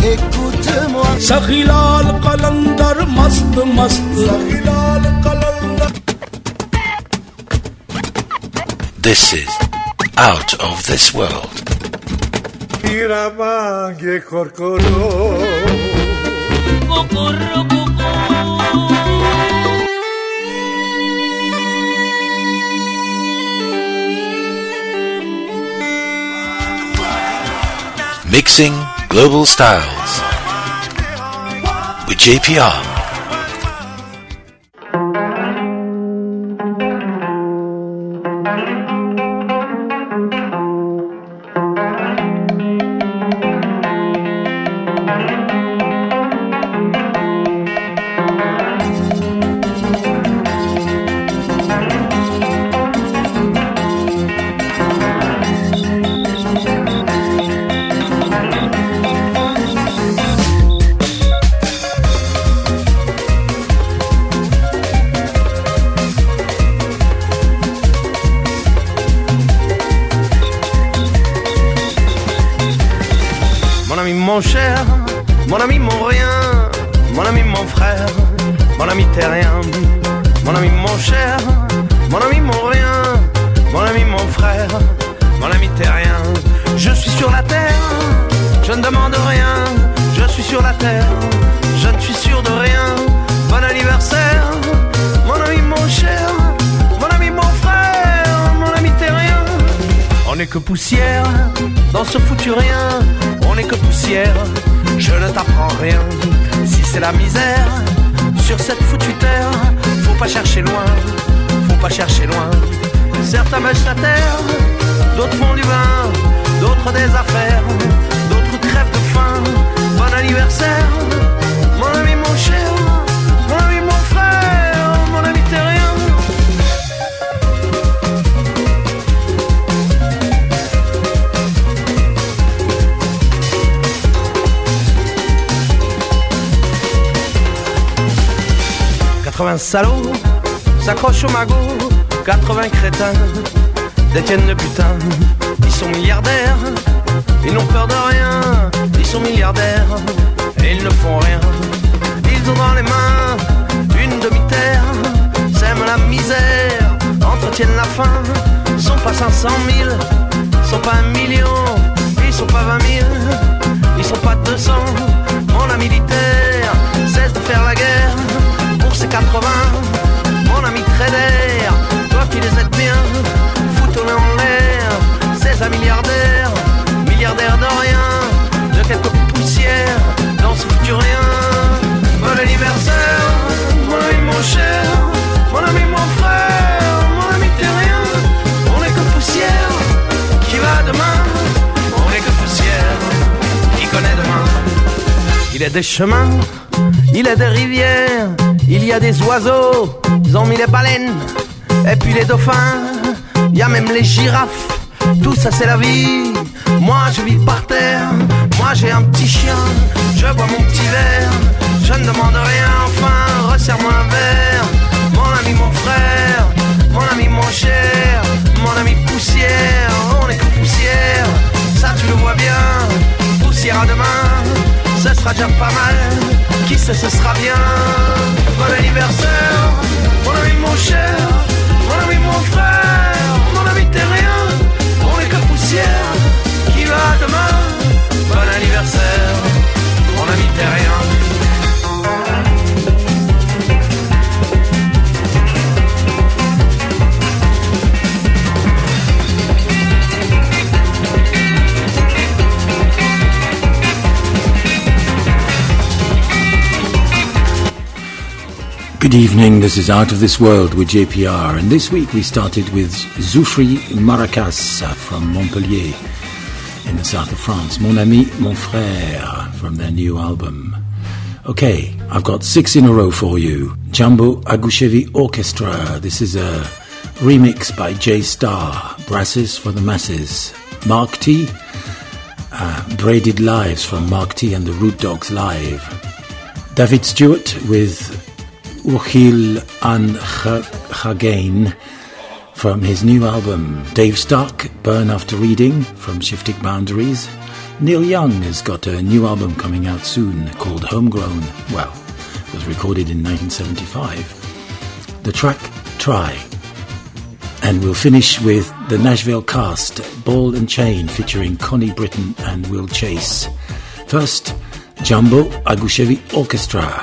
écoute-moi. Sakhilal Qalandar mast mast. Sakhilal Qalandar. This is Out of This World. Iramange korkoro. Kokorro koko. Mixing Global Styles with JPR. Mon cher, mon ami mon rien, mon ami mon frère, mon ami t'es rien. Mon ami mon cher, mon ami mon rien, mon ami mon frère, mon ami t'es rien. Je suis sur la terre, je ne demande rien. Je suis sur la terre, je ne suis sûr de rien. Bon anniversaire, mon ami mon cher, mon ami mon frère, mon ami t'es rien. On n'est que poussière dans ce foutu rien. On n'est que poussière, je ne t'apprends rien. Si c'est la misère sur cette foutue terre, faut pas chercher loin, faut pas chercher loin. Certains mèchent la terre, d'autres font du vin, d'autres des affaires, d'autres crèvent de faim. Bon anniversaire, mon ami mon cher, mon ami mon frère, mon ami t'es rien. 80 salauds s'accrochent au magot, 80 crétins détiennent le butin. Ils sont milliardaires, ils n'ont peur de rien. Ils sont milliardaires et ils ne font rien. Ils ont dans les mains une demi-terre, sèment la misère, entretiennent la faim. Ils sont pas 500 000, ils sont pas 1 million, ils sont pas 20 000, ils sont pas 200. Mon ami militaire cesse de faire la guerre pour ses 80, mon ami trader, toi qui les aides bien, fous-toi en l'air, ces un milliardaire, milliardaire de rien, de quelques poussières, dans ce foutu rien. Bon anniversaire, mon ami mon cher, mon ami mon frère, mon ami t'es rien. On est que poussière, qui va demain, on est que poussière, qui connaît demain. Il y a des chemins, il y a des rivières, il y a des oiseaux, ils ont mis les baleines, et puis les dauphins, il y a même les girafes, tout ça c'est la vie. Moi je vis par terre, moi j'ai un petit chien, je bois mon petit verre, je ne demande rien, enfin resserre-moi un verre. Mon ami mon frère, mon ami mon cher, mon ami poussière, on est que poussière, ça tu le vois bien, poussière à demain, ce sera déjà pas mal, qui sait ce sera bien. Bon anniversaire, mon ami mon cher, mon ami mon frère, mon ami t'es rien, on est que poussière, qui va demain. Bon anniversaire, mon ami t'es rien. Good evening, this is Out of This World with JPR, and this week we started with Zoufri Maracas from Montpellier in the south of France. Mon ami, mon frère from their new album. Okay, I've got 6 in a row for you. Jumbo Agushevi Orchestra, this is a remix by J Star, Brasses for the Masses. Mark T, Braided Lives from Mark T and the Root Dogs Live. David Stewart with Uchil an Chagain from his new album. Dave Stark, Burn After Reading from Shifting Boundaries. Neil Young has got a new album coming out soon called Homegrown. Well, it was recorded in 1975. The track Try. And we'll finish with the Nashville Cast, Ball and Chain, featuring Connie Britton and Will Chase. First, Jumbo Agushevy Orchestra.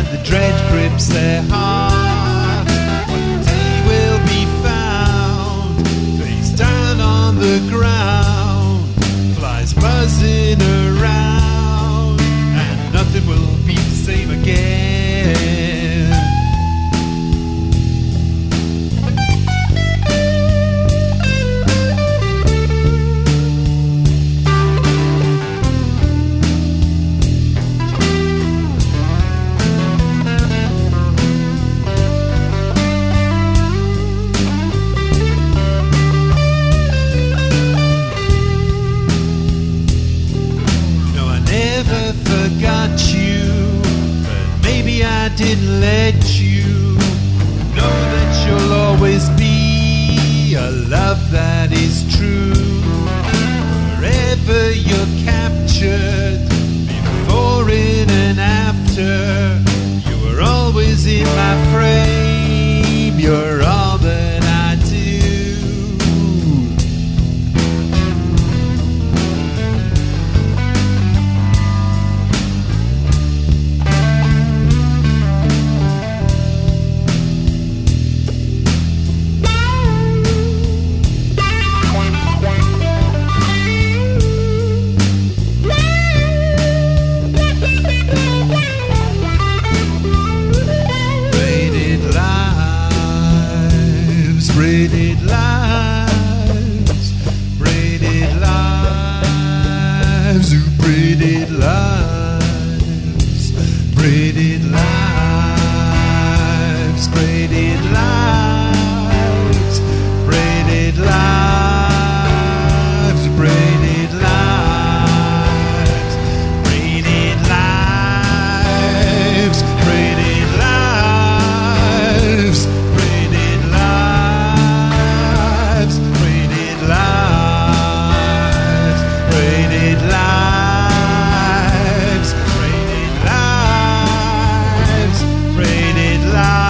the dread grips their heart. One day we'll be found face down on the ground, flies buzzing around, and nothing will be the same again. Didn't let you know that you'll always be a love that is true. Wherever you're captured, before, in and after, you were always in my frame. You're all that I do. Braided lives, braided lives, ooh, braided lives, braided lives, braided lives, braided lives, braided lives, braided lives, braided lives, braided lives. Braided lives, braided lives, braided lives, braided lives.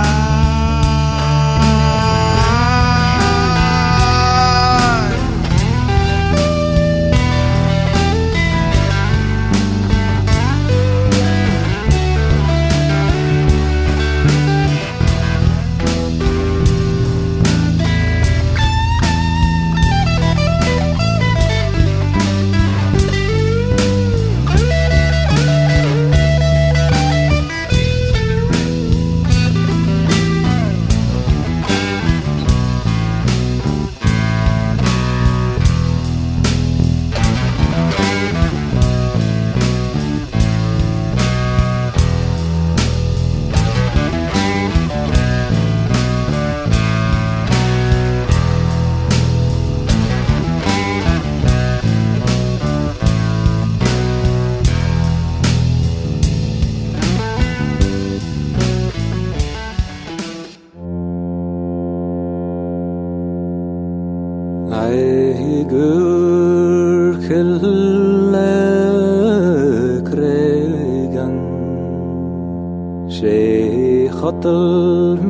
خاطر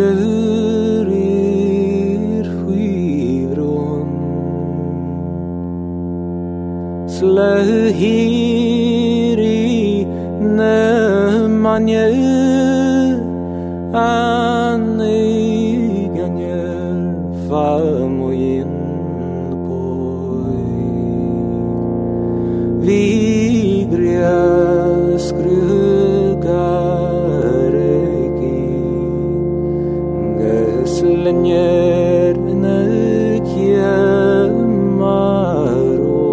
مشرير فيرون سلاهيري نمانيه عني ganyer famoyin boy vigria Lenyer nakia maro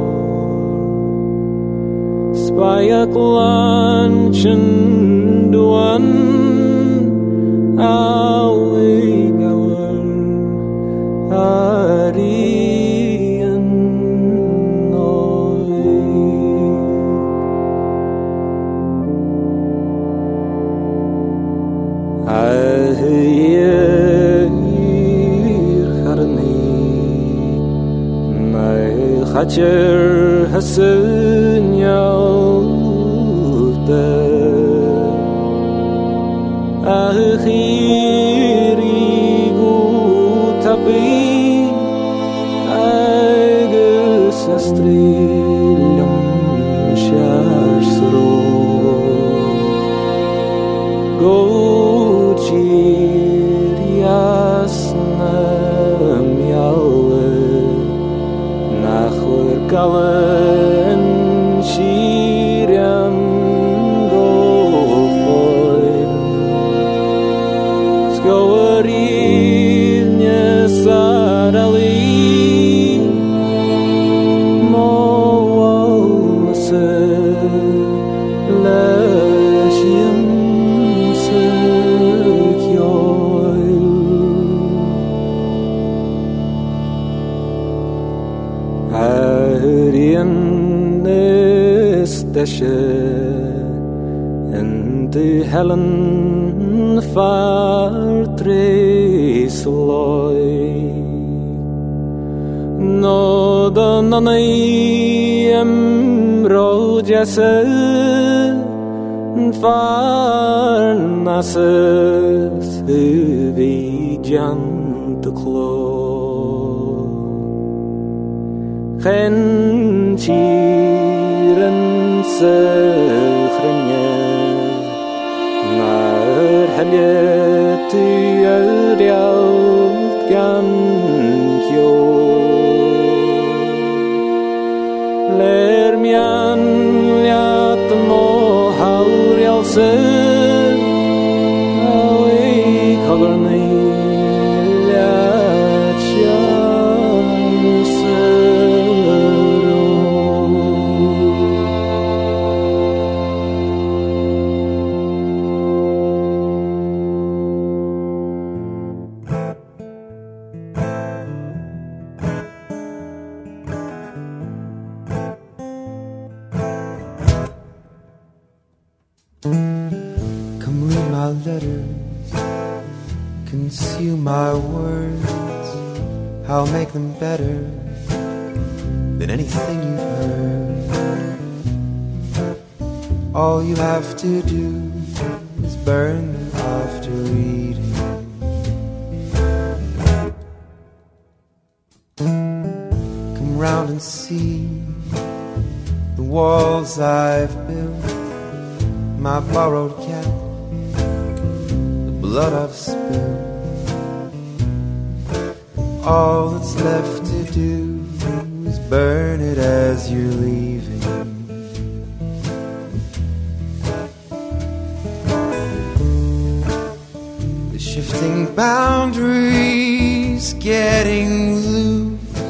Spayak lanchin duan awi gawar arian noi Hacer hasın yolda Ahiri gu tabi Aygı sastrilum şaşsro Gochir jasnem jalle Nachur gallen shirem gofoil Skowerin jesarali Moalse Lashim and the Helen fartres loy no donai rojase farnases vi jant klo Genchiren Sechrenje Naar Heljet Jördjalt Gankjo Lermjan Ljat Mohaurjalse Aui Kagorni Consume my words, I'll make them better than anything you've heard. All you have to do is burn them after reading. Come round and see the walls I've built, my borrowed cat, blood I've spilled. All that's left to do is burn it as you're leaving. The shifting boundaries getting loose.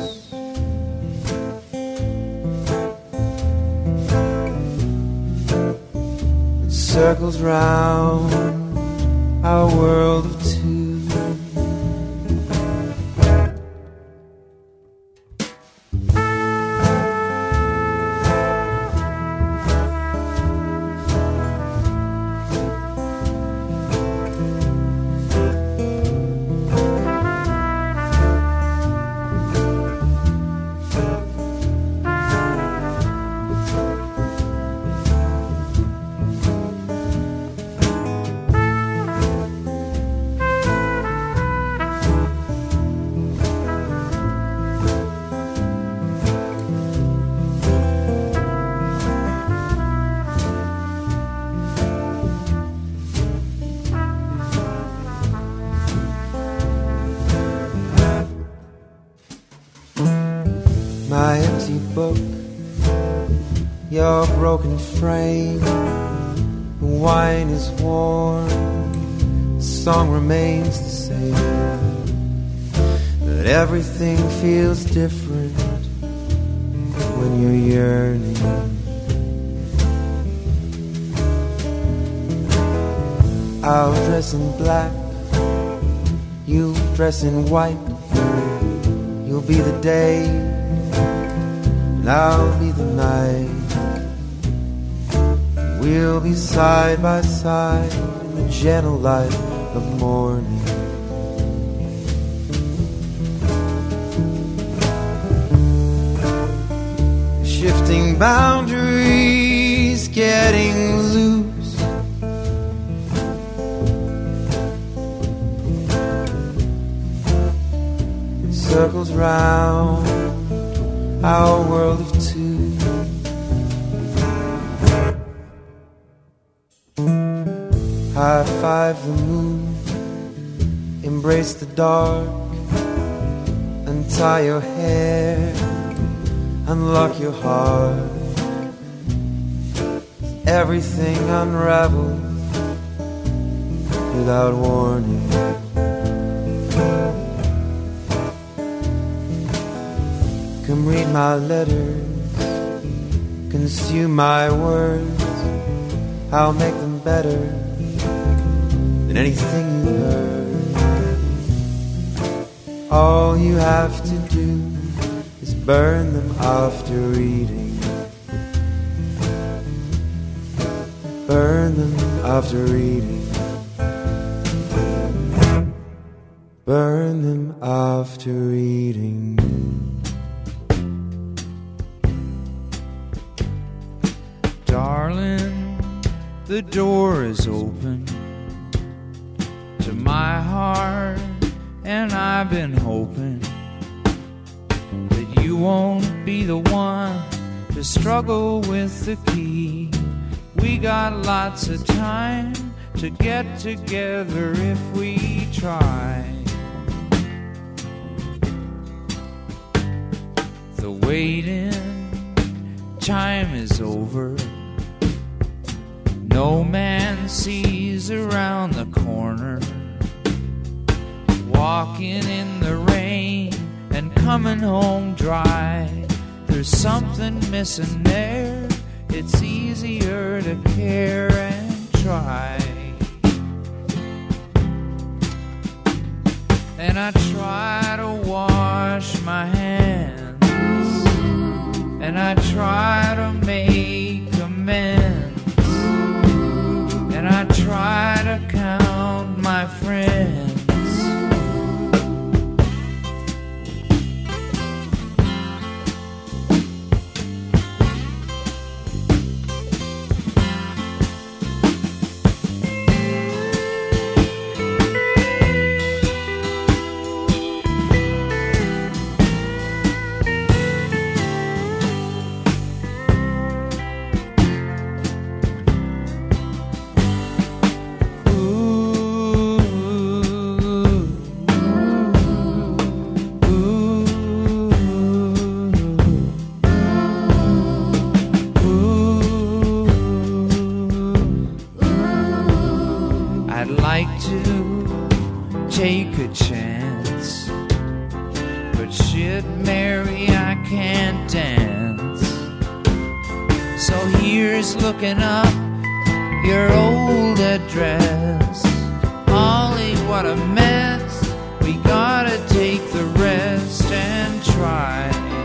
It circles round our world of two. My empty book, your broken frame. The wine is warm, the song remains the same. But everything feels different when you're yearning. I'll dress in black, you'll dress in white. You'll be the day, and I'll be the night. We'll be side by side in the gentle light of morning. Shifting boundaries getting loose. It circles round our world of two. High five the moon, embrace the dark, untie your hair, unlock your heart. Everything unravels without warning. Come read my letters, consume my words. I'll make them better than anything you heard. All you have to do is burn them after reading. Burn them after reading. Burn them after reading. Darling, the door is open to my heart, and I've been hoping that you won't be the one to struggle with the key. We got lots of time to get together if we try. The waiting time is over. No man sees around the corner. Walking in the rain and coming home dry. There's something missing there. It's easier to care and try. And I try to wash my hands, and I try to make amends, and I try to count my friends. Take a chance, but shit, Mary, I can't dance. So here's looking up your old address. Holly, what a mess. We gotta take the rest and try.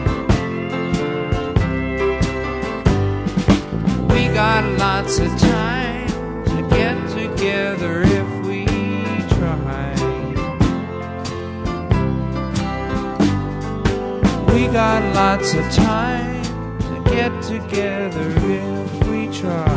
We got lots of time to get together if we try. We got lots of time to get together if we try.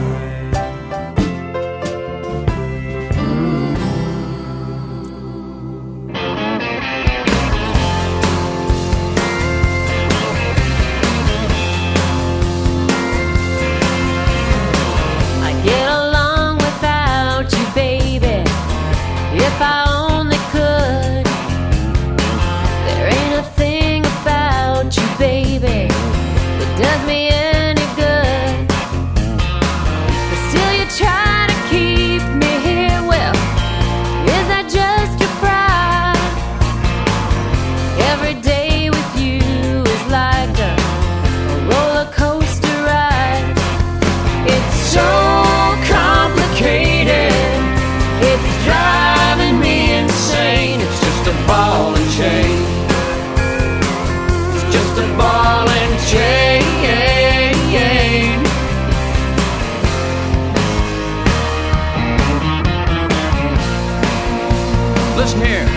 I get along without you, baby, if I only could. There ain't a thing about you, baby, that does me any good. But still you try to keep me here. Well, is that just your pride? Every day with you is like a roller coaster ride. It's so complicated, it's driving me insane. It's just a ball and chain. It's just a ball and chain. Listen here,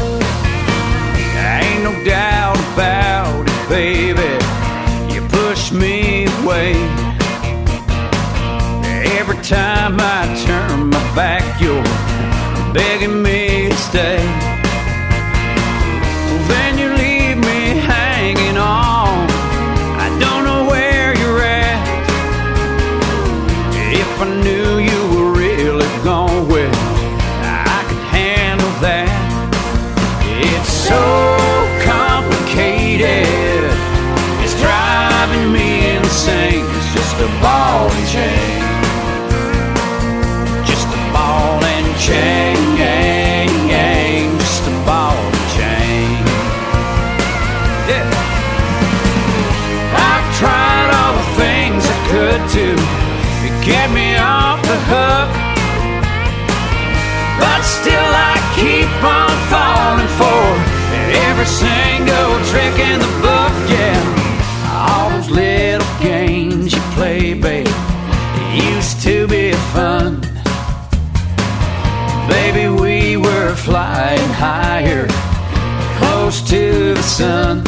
ain't no doubt about it, baby. You push me away. Every time I turn my back, you're begging me to stay. Then you leave me hanging on. I don't know where you're at. If I knew you were really gone, well, every single trick in the book, yeah. All those little games you play, babe, used to be fun. Baby, we were flying higher, close to the sun.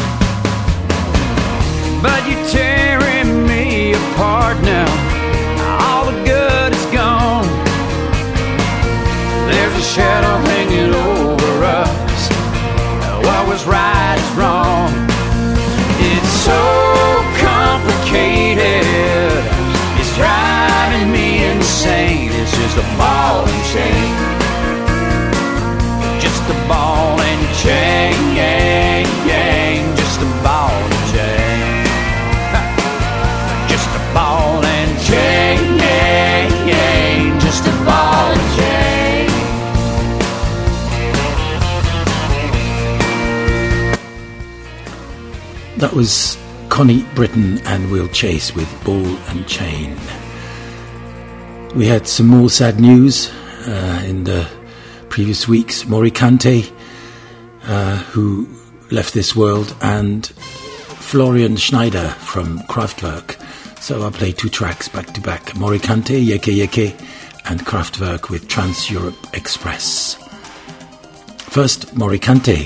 But you're tearing me apart now. All the good is gone. There's a shadow hanging over us. What was right is wrong. It's so complicated. It's driving me insane. It's just a ball and chain. Just a ball and chain. Just a ball and chain. Just a ball and chain. Just a ball and chain. That was Connie Britton and Will Chase with Ball and Chain. We had some more sad news in the previous weeks. Morikante, who left this world, and Florian Schneider from Kraftwerk. So I'll play two tracks back to back. Morikante, Yeke Yeke, and Kraftwerk with Trans-Europe Express. First, Morikante.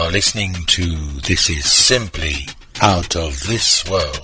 are listening to This Is Simply Out of This World.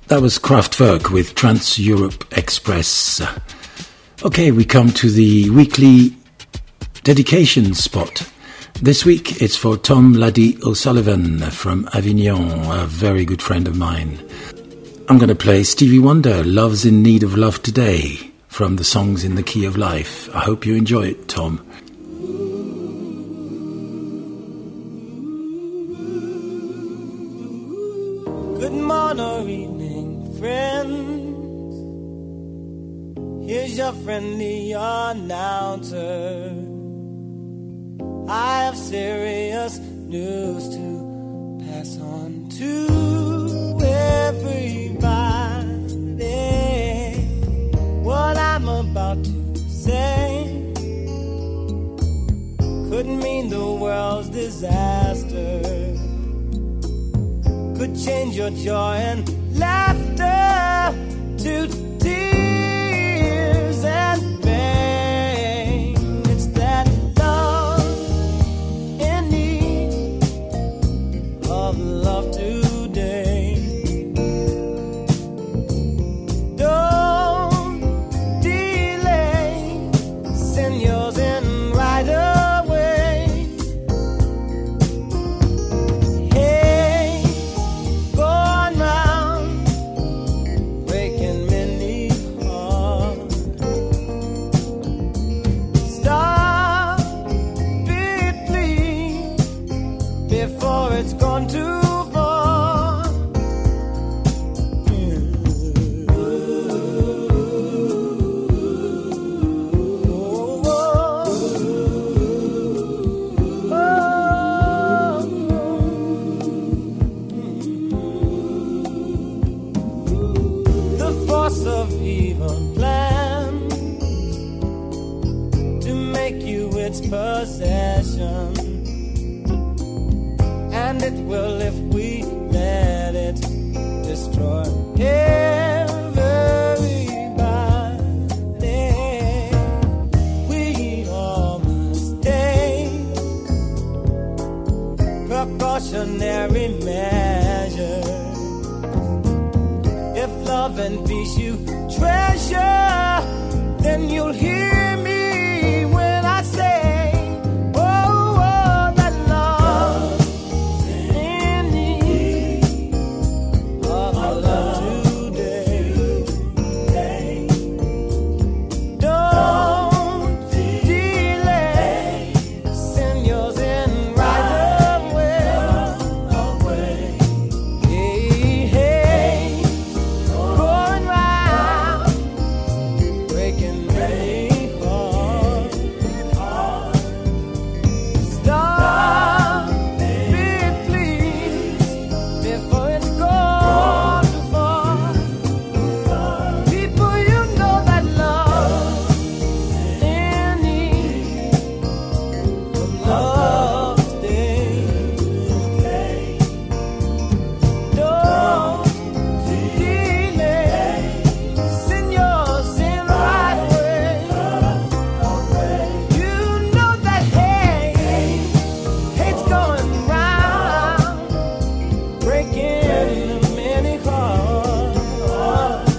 That was Kraftwerk with Trans-Europe Express. Okay, we come to the weekly dedication spot. This week it's for Tom Laddie O'Sullivan from Avignon, a very good friend of mine. I'm going to play Stevie Wonder, Love's in Need of Love Today, from the Songs in the Key of Life. I hope you enjoy it, Tom. Good morning or evening, friends. Here's your friendly announcer. I have serious news to pass on to everybody. What I'm about to say could mean the world's disaster, could change your joy and laughter to tears and pain. It's that love in need of love today. Don't delay, send yours in right away. Hey, going round, breaking many hearts. Stop it, please, before it's gone too far. The force of evil plans to make you its possession, and it will if we let it destroy everybody. We all must take precautionary measures. If love and peace you treasure, then you'll hear me when I say, oh, oh, that love in need of love today. Don't delay, send yours in right away. Hey, hey, going round, breaking many hearts. Stop it, please, before it's gone too far. People, you know that love in need of love today. Don't delay, send yours in right away. You know that hate's going round, breaking many hearts.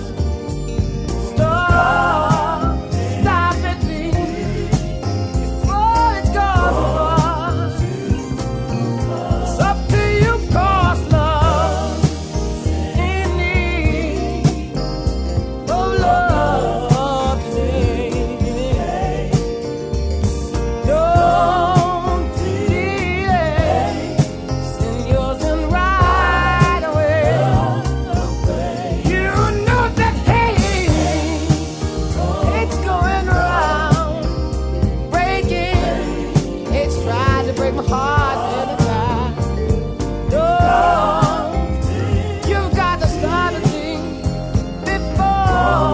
Stop it, please, before it's gone too far. It's up to you, 'cause love in need of love today. Don't delay, send yours in right away. You know that hate's going round, breaking. It's tried to break my heart every time. Don't, you've got to start a thing before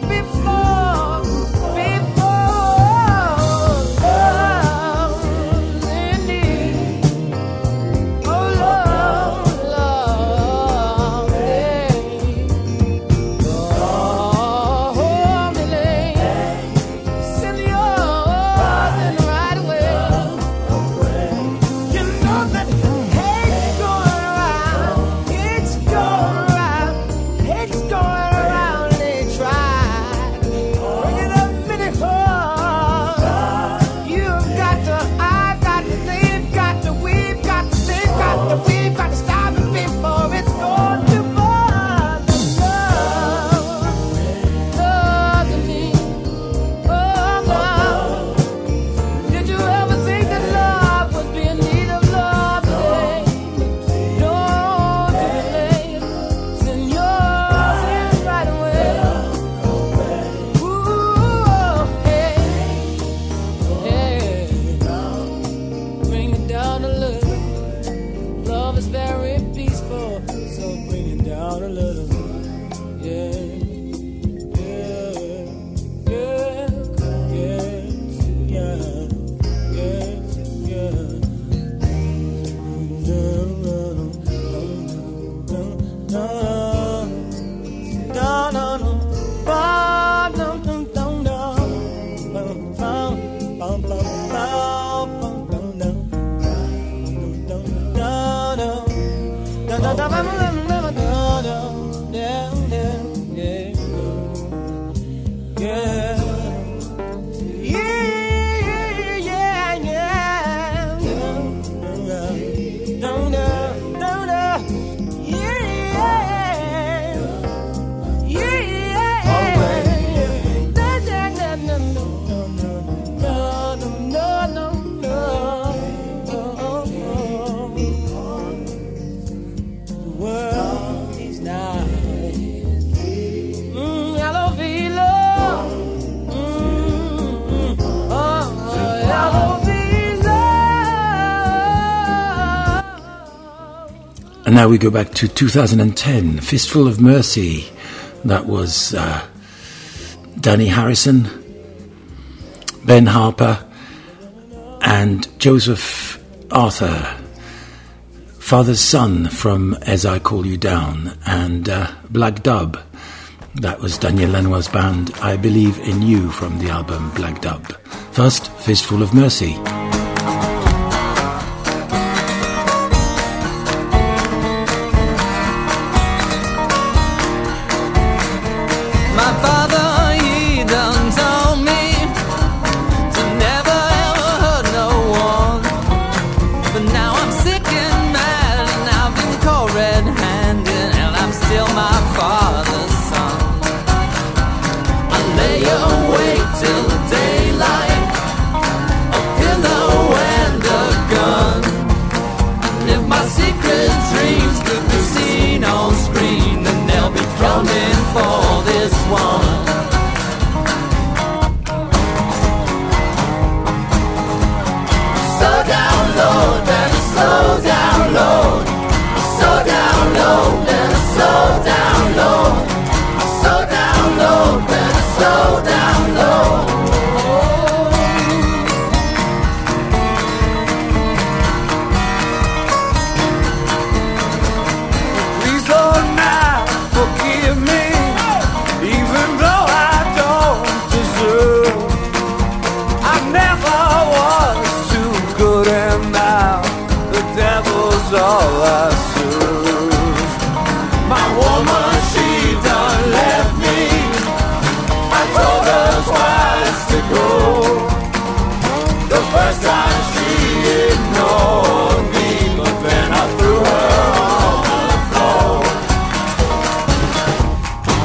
love in need. Oh, love, yeah. Oh, delay, send yours in right away. And now we go back to 2010, Fistful of Mercy. That was Danny Harrison, Ben Harper, and Joseph Arthur, Father's Son from As I Call You Down, and Black Dub. That was Daniel Lanois' band, I Believe in You, from the album Black Dub. First, Fistful of Mercy.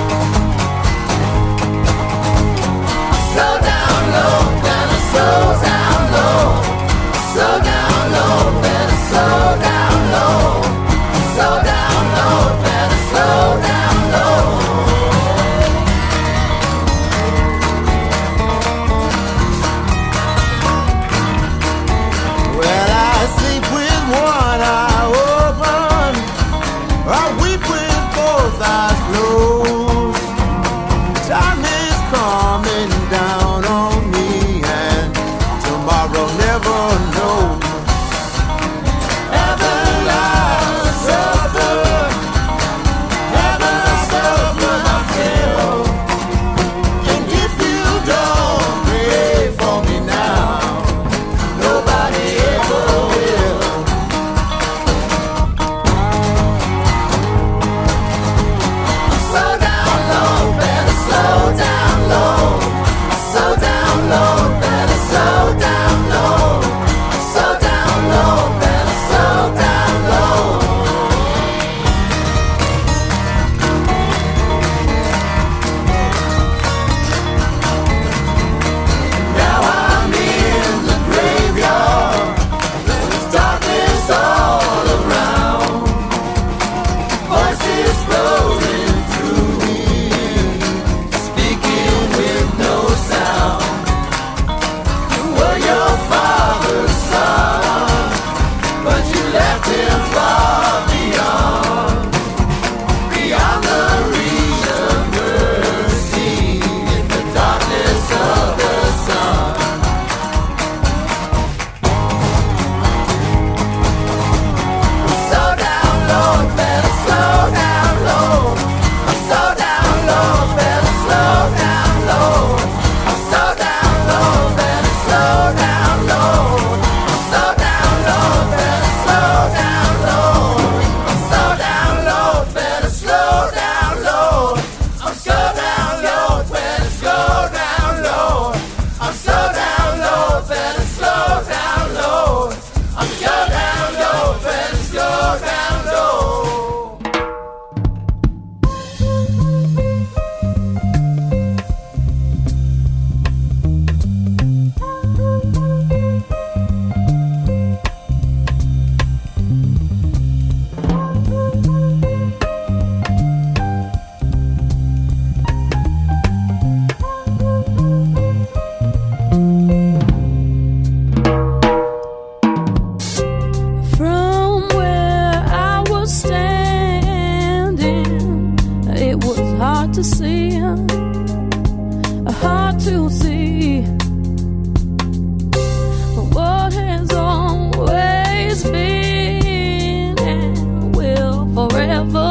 So down low,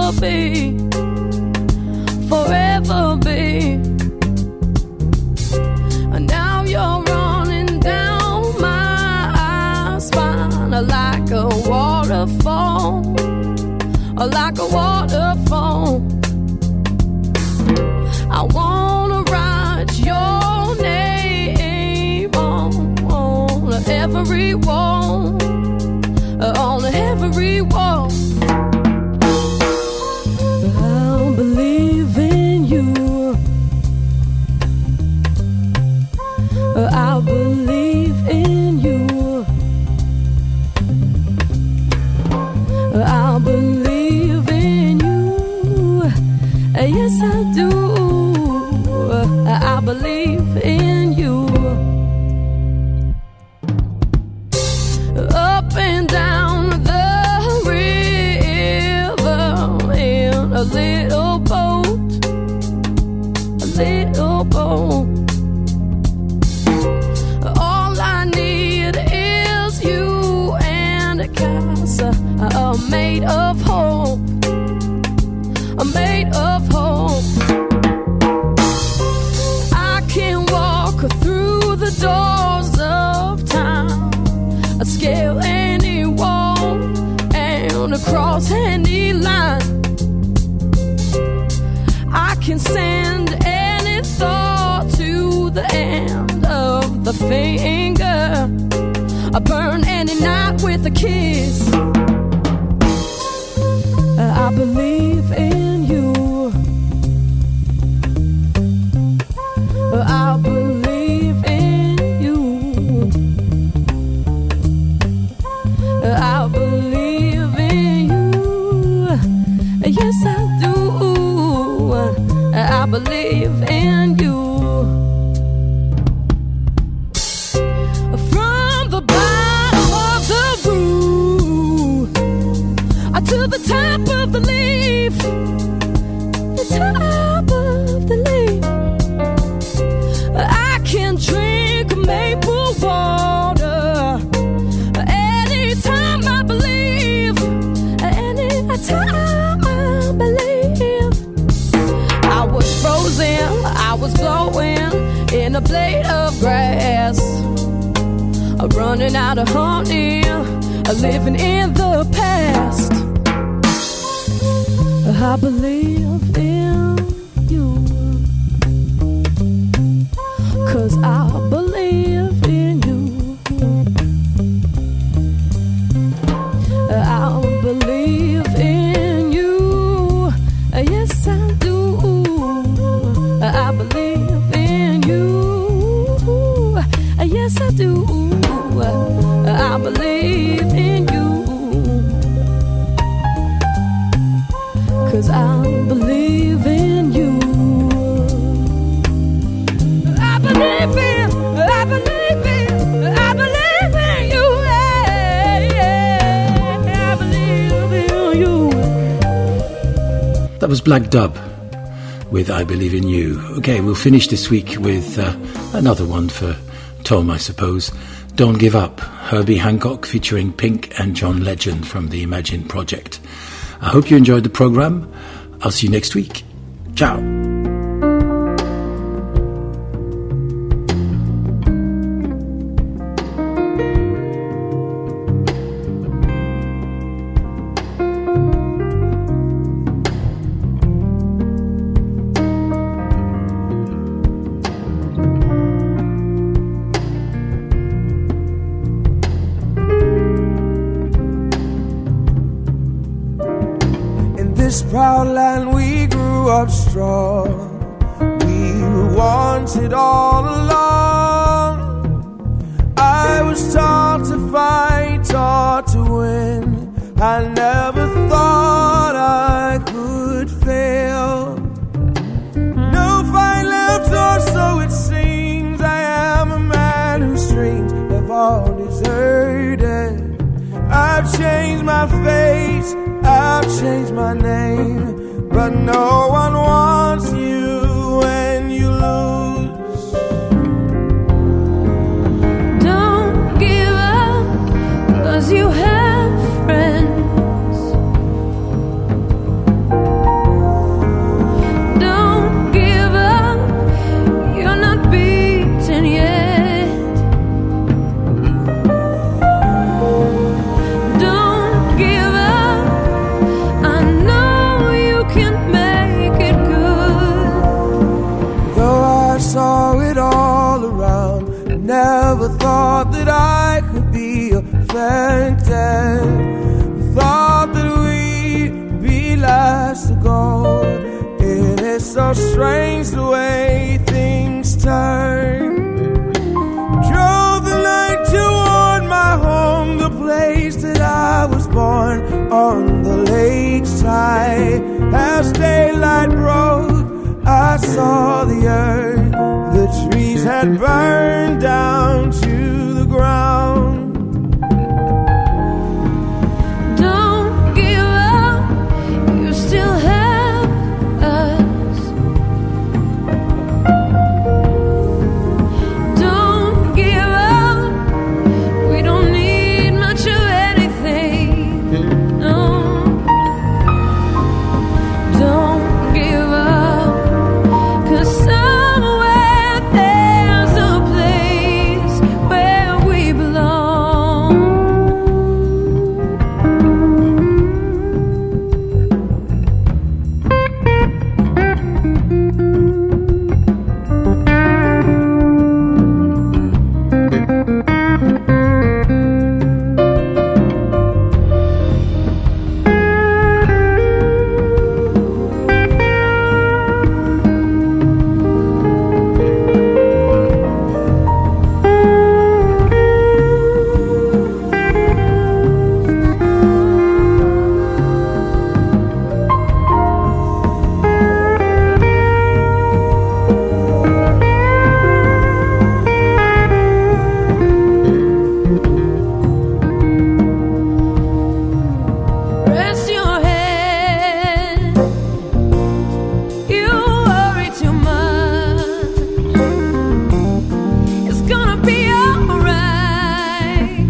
be, forever be. And now you're running down my spine like a waterfall, like a waterfall. I wanna write your name on every wall, on every wall. I'll believe in you. I'll believe in you. I'll believe in you. Yes, I do. I believe in you. Up and down the river in a little boat, a little boat. All I need is you and a castle made of hope, made of hope. I can walk through the doors of time, scale any wall and across any line. I can send any thought to the end of the finger, I burn any night with a kiss. I believe in you. I believe in you. I believe in you. Yes, I do. I believe in you. From the bottom of the roof to the top of the leaf, the top of the leaf. I can drink maple water anytime I believe, anytime I believe. I was frozen, I was blowing in a blade of grass, running out of honey, living in the past. I believe in you, 'cause I believe in you. I believe in you. Yes, I do. I believe in you. Yes, I do. I believe in you. 'Cause I believe in you. I believe in, I believe in, I believe in you. I believe in you. That was Black Dub with I Believe in You. Okay, we'll finish this week with another one for Tom, I suppose. Don't Give Up, Herbie Hancock featuring Pink and John Legend from the Imagine Project. I hope you enjoyed the program. I'll see you next week. Ciao. This proud land we grew up strong. We were wanted all along. I was taught to fight, taught to win. I never thought I could fail. No fight left, or so it seems. I am a man whose dreams have all deserted. I've changed my face, I've changed my name, but no one wants you when you lose. Don't give up, 'cause you have friends. thought that I could be affected. Thought that we'd be last to go. It is so strange the way things turn. Drove the night toward my home, the place that I was born, on the lakeside. As daylight broke, I saw the earth. The trees had burned down to the ground. Don't give up, you still have us. Don't give up, we don't need much of anything. No, don't give up, 'cause somewhere there's a place where we belong. Rest your head, you worry too much. It's gonna be alright.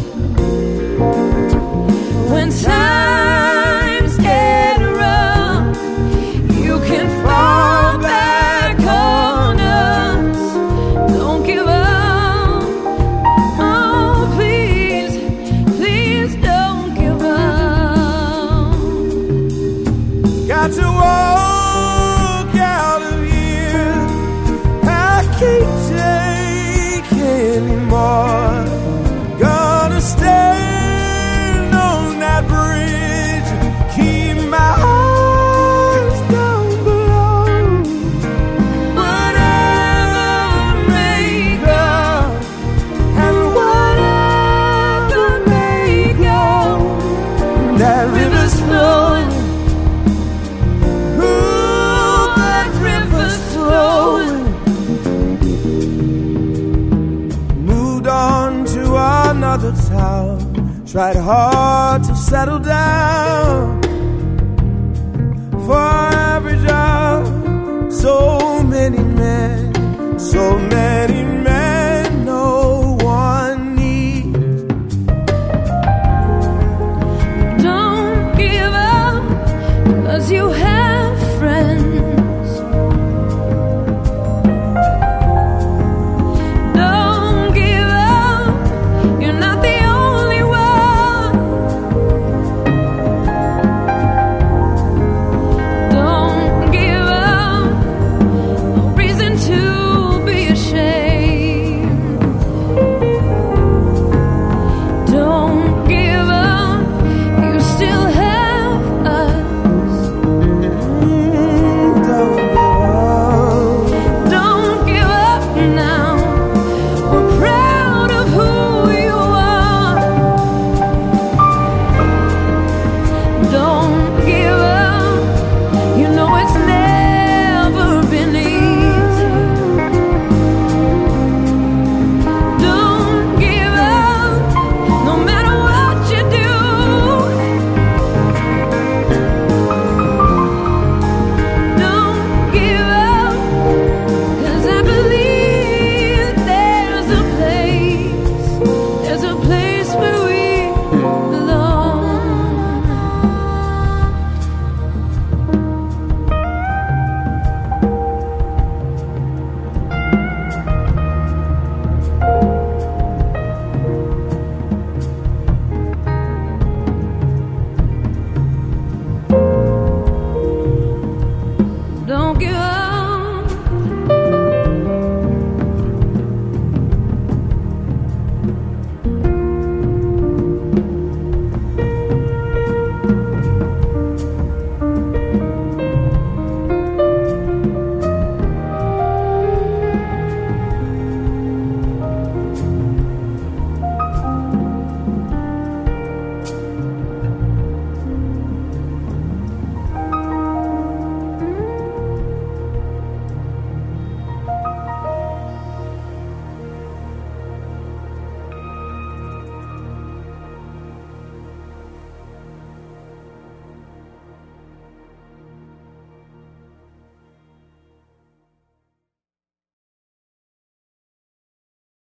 When times get rough, you can fall back on us. Don't give up. Oh, please, please don't give up. Got to walk out of here. I can't take anymore. Gonna stand on that bridge, keep my eyes down below. Whatever may come, and whatever may go, that river's flowing. Ooh, that river's flowing. Moved on to another town, tried hard to settle down. For every job, so many men, so many